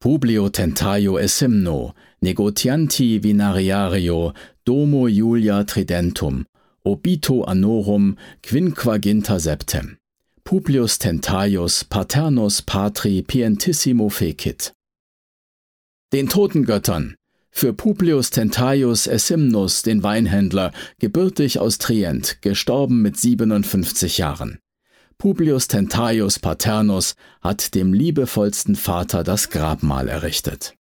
Publio Tentaio Esimno, negotianti vinariario, domo Julia tridentum, obito annorum quinquaginta septem. Publius Tentaius paternus patri pientissimo fecit. Den Totengöttern, für Publius Tentaius Esimnus, den Weinhändler, gebürtig aus Trient, gestorben mit 57 Jahren. Publius Tentaius Paternus hat dem liebevollsten Vater das Grabmal errichtet.